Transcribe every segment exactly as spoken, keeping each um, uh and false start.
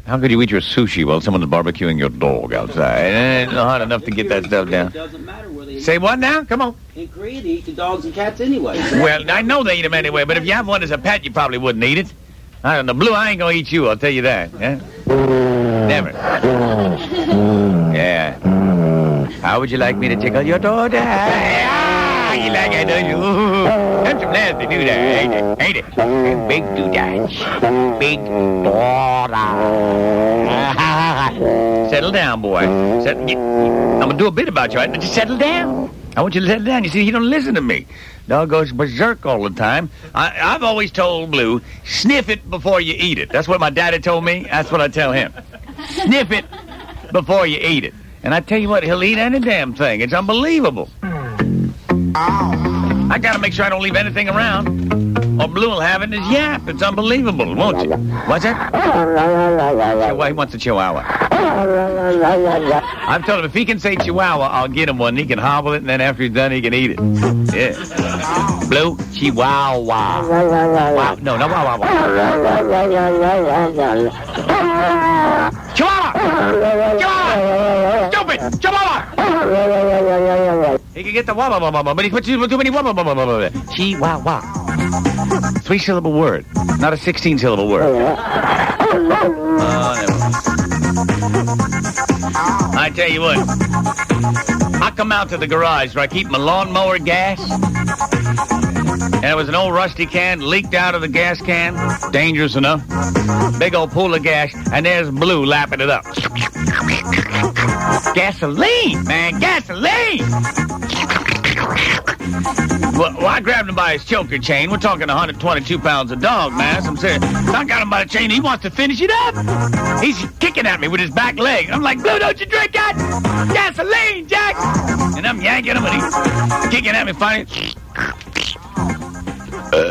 How could you eat your sushi while someone's barbecuing your dog outside? It ain't hard enough to get that stuff down. It doesn't matter where they Say what now? Come on. In Korea, they eat the dogs and cats anyway. Well, I know they eat them anyway, but if you have one as a pet, you probably wouldn't eat it. I don't know. Blue, I ain't gonna eat you, I'll tell you that. Yeah? Never. Yeah. How would you like me to tickle your daughter? Ah, you like it, don't you? That's some nasty do that, ain't it? Ain't it? Big do that. Big daughter. Settle down, boy. Settle, I'm gonna do a bit about you, right? Just settle down. I want you to settle down. You see, he don't listen to me. Dog goes berserk all the time. I, I've always told Blue, sniff it before you eat it. That's what my daddy told me. That's what I tell him. Sniff it before you eat it. And I tell you what, he'll eat any damn thing. It's unbelievable. I gotta make sure I don't leave anything around, or Blue will have it in his yap. It's unbelievable, won't you? What's that? Well, he wants a chihuahua. I've told him if he can say chihuahua, I'll get him one. He can hobble it, and then after he's done, he can eat it. Yeah. Blue, chihuahua. Wow. No, no, wow, wow, wow. Chihuahua! Chihuahua! Stupid! Chihuahua! He can get the wah wah wah wah, but he puts too many wah wah wah wah wah. Chihuahua. Three-syllable word, not a sixteen-syllable word. Uh, I tell you what, I come out to the garage where I keep my lawnmower gas, and it was an old rusty can, leaked out of the gas can, dangerous enough. Big old pool of gas, and there's Blue lapping it up. Gasoline, man, gasoline! Well, well, I grabbed him by his choker chain. We're talking one hundred twenty-two pounds of dog, man. I'm serious. I got him by the chain. He wants to finish it up. He's kicking at me with his back leg. I'm like, Blue, don't you drink that? Gasoline, Jack! And I'm yanking him, and he's kicking at me finally. Uh,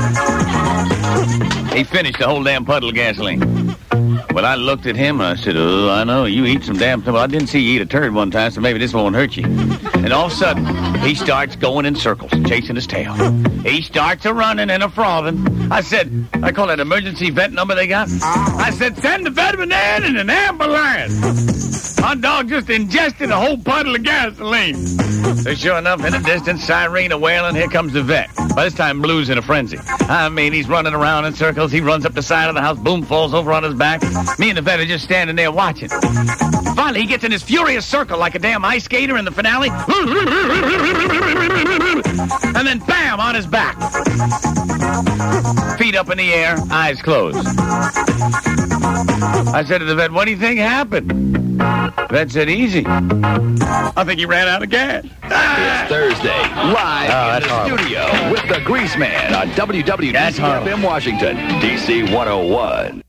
he finished the whole damn puddle of gasoline. Well, I looked at him, and I said, oh, I know, you eat some damn... Well, I didn't see you eat a turd one time, so maybe this won't hurt you. And all of a sudden, he starts going in circles, chasing his tail. He starts a-running and a-frothing. I said, I call that emergency vet number they got. I said, send the veterinarian and an ambulance. My dog just ingested a whole puddle of gasoline. So sure enough, in the distance, siren a-wailing, here comes the vet. By this time, Blue's in a frenzy. I mean, he's running around in circles. He runs up the side of the house, boom, falls over on his back. Me and the vet are just standing there watching. Finally, he gets in his furious circle like a damn ice skater in the finale. And then, bam, on his back. Feet up in the air, eyes closed. I said to the vet, what do you think happened? The vet said, easy. I think he ran out of gas. It's Thursday, live Oh, in the horrible. studio with the Grease Man on W W D C F M Washington, D C one oh one.